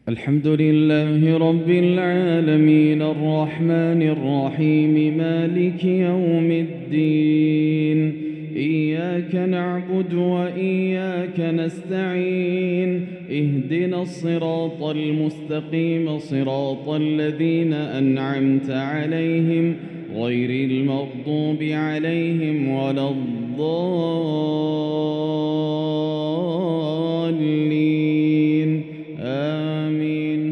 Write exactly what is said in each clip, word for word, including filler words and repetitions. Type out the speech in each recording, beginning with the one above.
الحمد لله رب العالمين الرحمن الرحيم مالك يوم الدين إياك نعبد وإياك نستعين اهدنا الصراط المستقيم صراط الذين أنعمت عليهم غير المغضوب عليهم ولا الضالين آمين.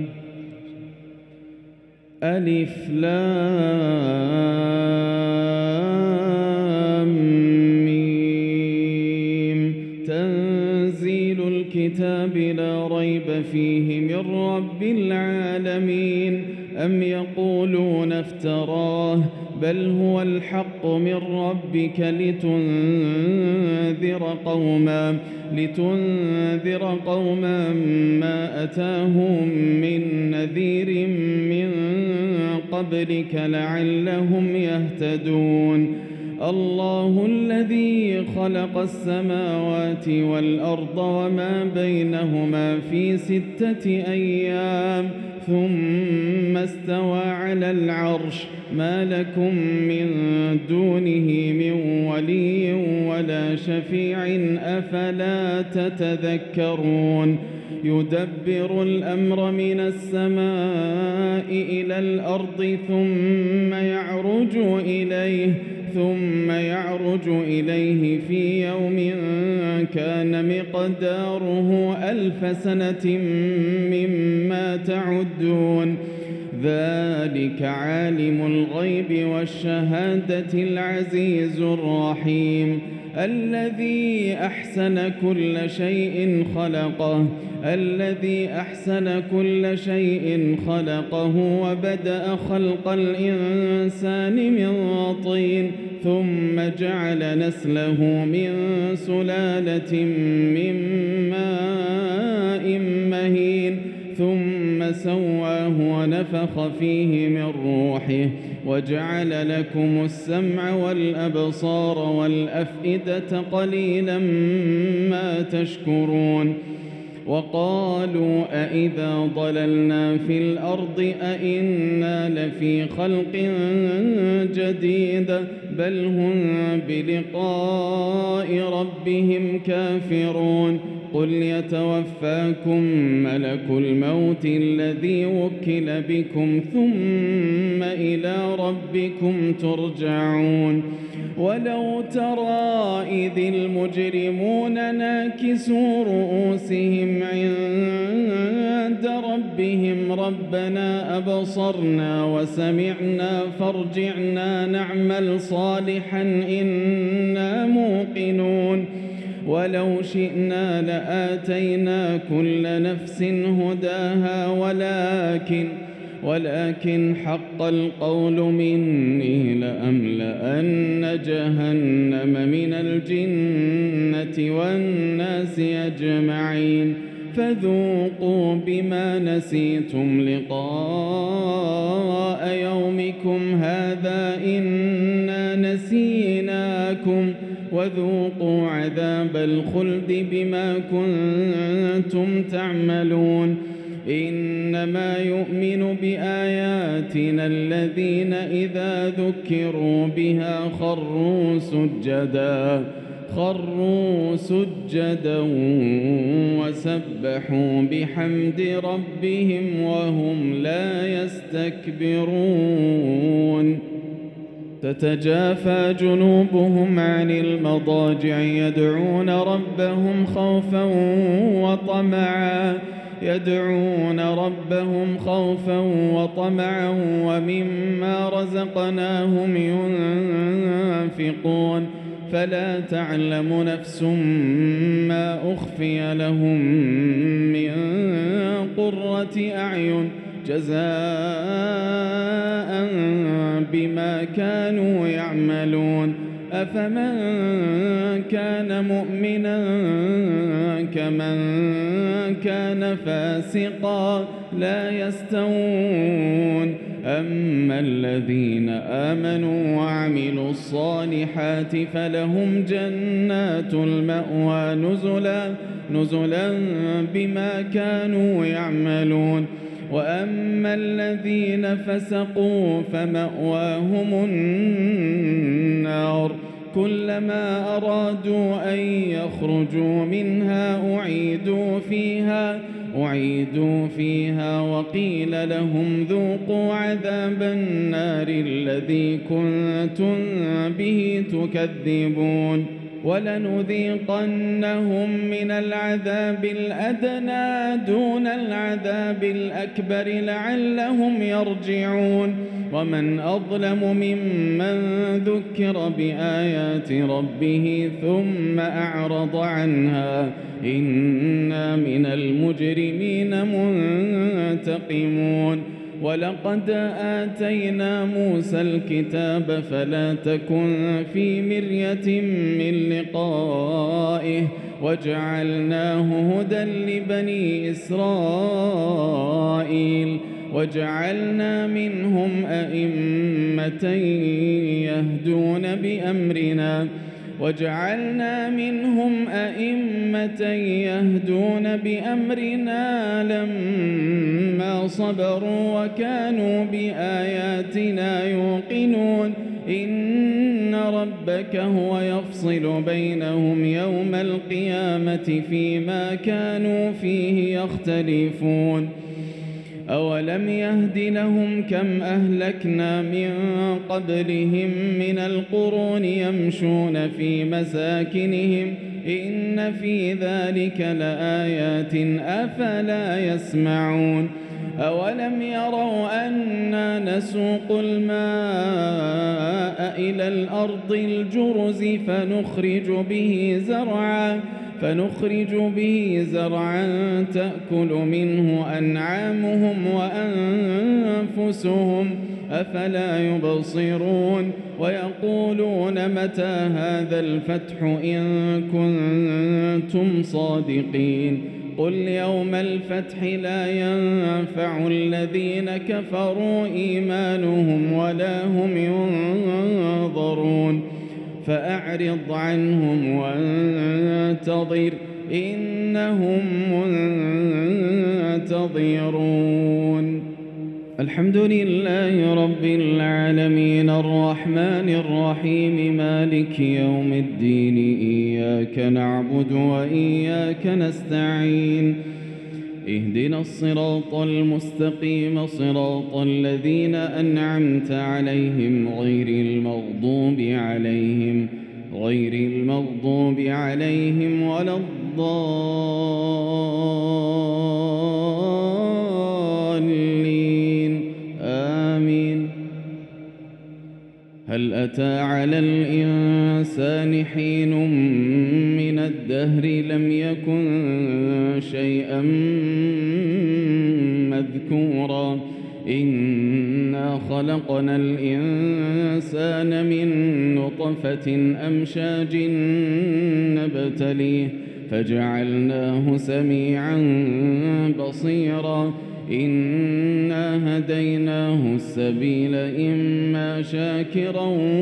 ألف لام ميم تنزيل الكتاب لا ريب فيه من رب العالمين. أم يقولون افتراه بل هو الحق من ربك لتنذر قوما لتنذر قوما ما أتاهم من نذير من قبلك لعلهم يهتدون. الله الذي خلق السماوات والأرض وما بينهما في ستة أيام ثم استوى على العرش ما لكم من دونه من ولي ولا شفيع أفلا تتذكرون. يدبر الأمر من السماء إلى الأرض ثم يعرج إليه ثم يعرج إليه في يوم كان مقداره ألف سنة مما تعدون. ذلك عالم الغيب والشهادة العزيز الرحيم الذي أحسن كل شيء خلقه الذي أحسن كل شيء خلقه وبدأ خلق الإنسان من طين ثم جعل نسله من سلالة من ماء مهين ثم سواه ونفخ فيه من روحه وجعل لكم السمع والأبصار والأفئدة قليلا ما تشكرون. وقالوا أئذا ضللنا في الأرض أئنا لفي خلق جديد بل هم بلقاء ربهم كافرون. قل يتوفاكم ملك الموت الذي وكل بكم ثم إلى ربكم ترجعون. ولو ترى إذ المجرمون ناكسوا رؤوسهم عند ربهم ربنا أبصرنا وسمعنا فارجعنا نعمل صالحا إنا موقنون. ولو شئنا لآتينا كل نفس هداها ولكن ولكن حق القول مني لأملأن جهنم من الجنة والناس أجمعين. فذوقوا بما نسيتم لقاء يومكم هذا إنا نسيناكم وذوقوا عذاب الخلد بما كنتم تعملون. إنما يؤمن بآياتنا الذين إذا ذكروا بها خروا سجدا خروا سجدا وسبحوا بحمد ربهم وهم لا يستكبرون. تتجافى جنوبهم عن المضاجع يدعون ربهم خوفا وطمعا يدعون ربهم خوفا وطمعا ومما رزقناهم ينفقون. فلا تعلم نفس ما أخفي لهم من قرة أعين جزاء بما كانوا يعملون. أفمن كان مؤمنا كمن كان فاسقا لا يستوون. أما الذين آمنوا وعملوا الصالحات فلهم جنات المأوى نزلا نزلا بما كانوا يعملون. وأما الذين فسقوا فمأواهم النار كلما أرادوا أن يخرجوا منها أعيدوا فيها أعيدوا فيها وقيل لهم ذوقوا عذاب النار الذي كنتم به تكذبون. ولنذيقنهم من العذاب الأدنى دون العذاب الأكبر لعلهم يرجعون. ومن أظلم ممن ذكر بآيات ربه ثم أعرض عنها إنا من المجرمين منتقمون. ولقد آتينا موسى الكتاب فلا تكن في مرية من لقائه وجعلناه هدى لبني إسرائيل وجعلنا منهم أئمة يهدون بأمرنا وجعلنا منهم أئمة يهدون بأمرنا لما صبروا وكانوا بآياتنا يوقنون. إن ربك هو يفصل بينهم يوم القيامة فيما كانوا فيه يختلفون. أولم يهد لهم كم أهلكنا من قبلهم من القرون يمشون في مساكنهم إن في ذلك لآيات أفلا يسمعون. أولم يروا أنا نسوق الماء إلى الأرض الجرز فنخرج به زرعا فنخرج به زرعا تأكل منه أنعامهم وأنفسهم أفلا يبصرون. ويقولون متى هذا الفتح إن كنتم صادقين قل يوم الفتح لا ينفع الذين كفروا إيمانهم ولا هم ينظرون. فأعرض عنهم وانتظر إنهم منتظرون. الحمد لله رب العالمين الرحمن الرحيم مالك يوم الدين إياك نعبد وإياك نستعين اهدنا الصراط المستقيم صراط الذين أنعمت عليهم غير المغضوب عليهم غير المغضوب عليهم ولا الضالين آمين. هل أتى على الإنسان حين من الدهر لم يكن شيئا مذكورا إنا خلقنا الإنسان من نطفة أمشاج نبتليه فجعلناه سميعا بصيرا. إنا هديناه السبيل إما شاكرا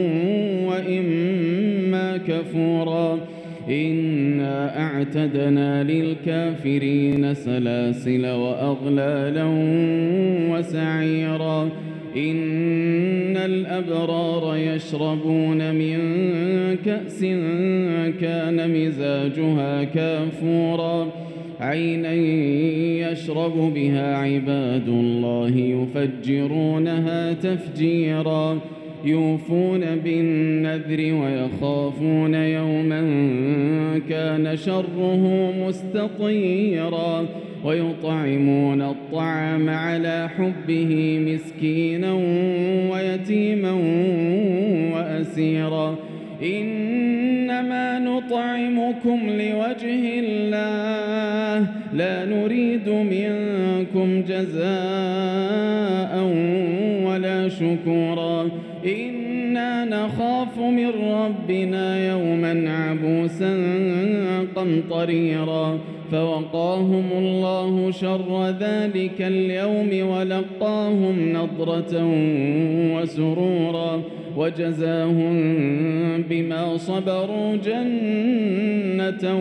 وإما كفورا. إنا أعتدنا للكافرين سلاسل وأغلالا وسعيرا. إن الأبرار يشربون من كأس كان مزاجها كافورا عينا يشرب بها عباد الله يفجرونها تفجيرا. يوفون بالنذر ويخافون يوما كان شره مستطيرا. ويطعمون الطعام على حبه مسكينا ويتيما وأسيرا. إنما نطعمكم لوجه الله لا نريد منكم جزاء ولا شكورا. إنا نخاف من ربنا يوما عبوسا قمطريرا. فوقاهم الله شر ذلك اليوم ولقاهم نضرة وسرورا وجزاهم بما صبروا جنة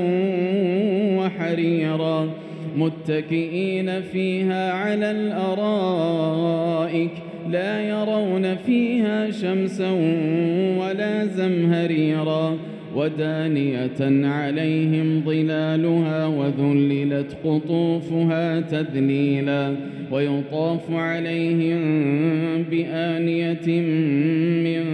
وحريرا متكئين فيها على الأرائك لا يرون فيها شمسا ولا زمهريرا ودانية عليهم ظلالها وذللت قطوفها تذليلا ويطاف عليهم بآنية من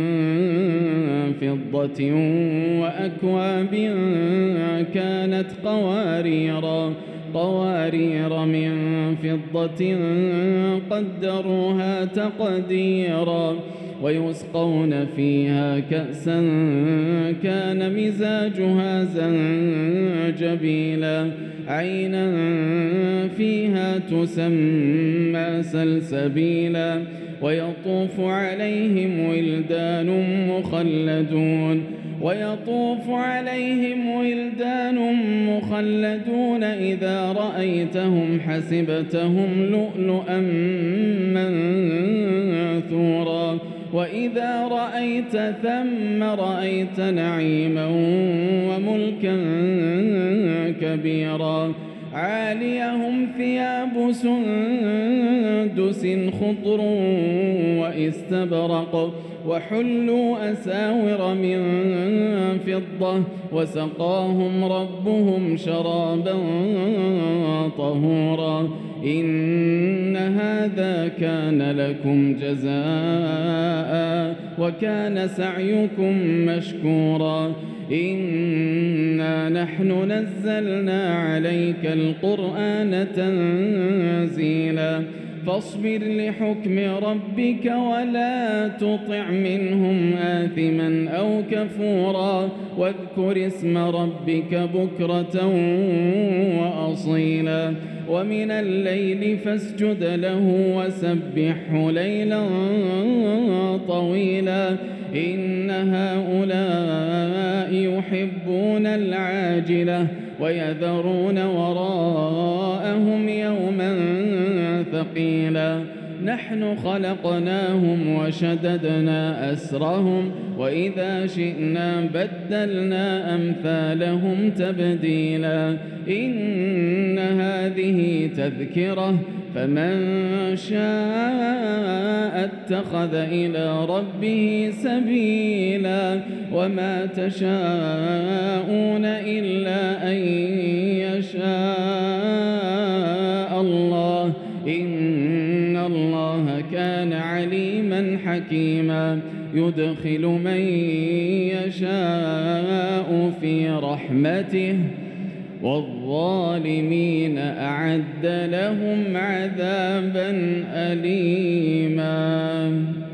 فضة وأكواب كانت قواريرا قوارير من فضة قدروها تقديرا ويسقون فيها كأسا كان مزاجها زنجبيلا عينا فيها تسمى سلسبيلا ويطوف عليهم ولدان مخلدون ويطوف عليهم ولدان مخلدون إذا رأيتهم حسبتهم لؤلؤا منثورا وإذا رأيت ثم رأيت نعيما وملكا كبيرا عاليهم ثياب سندس خضر واستبرق وحلوا أساور من فضة وسقاهم ربهم شرابا طهورا إن هذا كان لكم جزاء وكان سعيكم مشكورا إنا نحن نزلنا عليك القرآن تنزيلا فاصبر لحكم ربك ولا تطع منهم آثما أو كفورا واذكر اسم ربك بكرة وأصيلا ومن الليل فاسجد له وسبحه ليلا طويلا إن هؤلاء يحبون العاجلة ويذرون وراءهم يوما ثقيلا نحن خلقناهم وشددنا أسرهم وإذا شئنا بدلنا أمثالهم تبديلا إن هذه تذكرة فمن شاء اتخذ إلى ربه سبيلا وما تشاءون إلا أن يشاء الله إن الله كان عليما حكيما يدخل من يشاء في رحمته والظالمين أعد لهم عذابا أليما.